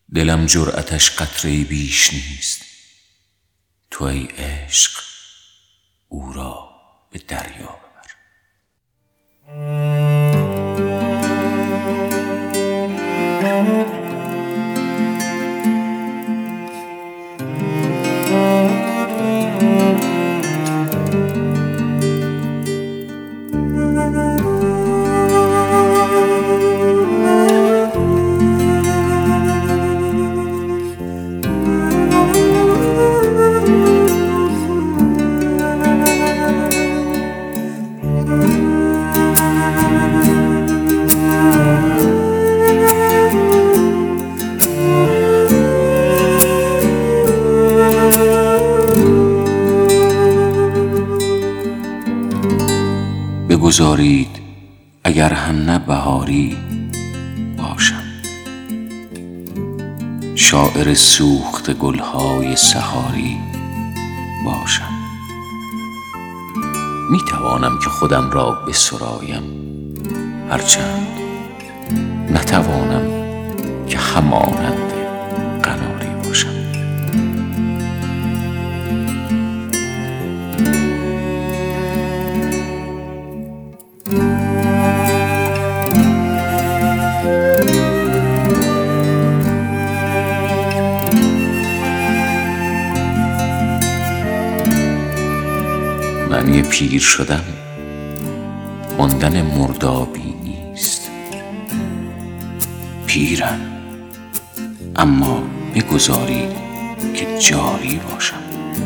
دلم جرأتش قطره‌ای بیش نیست. تو ای عشق او را به دریا ببر. بگذارید اگر هم نه بهاری باشم، شاعر سوخته گلهای سحاری باشم. می توانم که خودم را بسرایم، هرچند نتوانم که همانند قناری باشم. معنی پیر شدن ماندن مردابی نیست. پیرم، اما بگذارید که جاری باشم.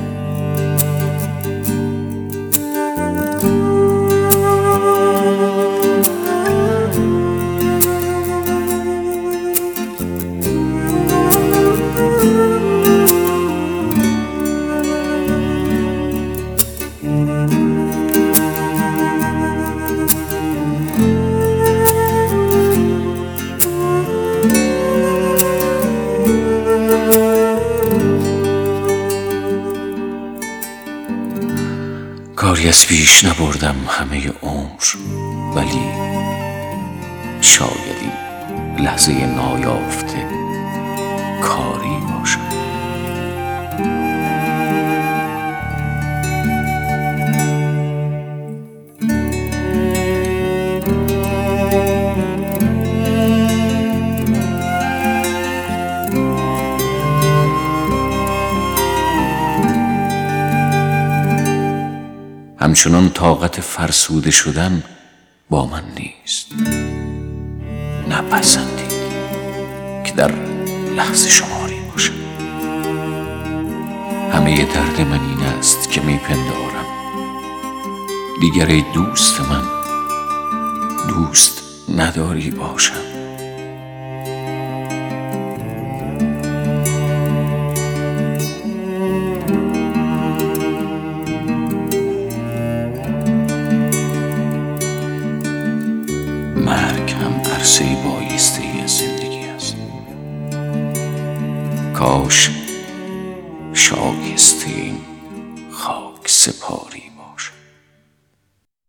کاری از پیش نبردم همه عمر، ولی شاید این لحظه نایافته کاری باشد. همچنان طاقت فرسوده شدن با من نیست. نپسندید که در لحظه شماری باشم. همه درد من این است که میپندارم دیگر ای دوست من دوست نداری باشم. مرگ هم عرصه بایسته ای از زندگی است. کاش شایسته این خاک سپاری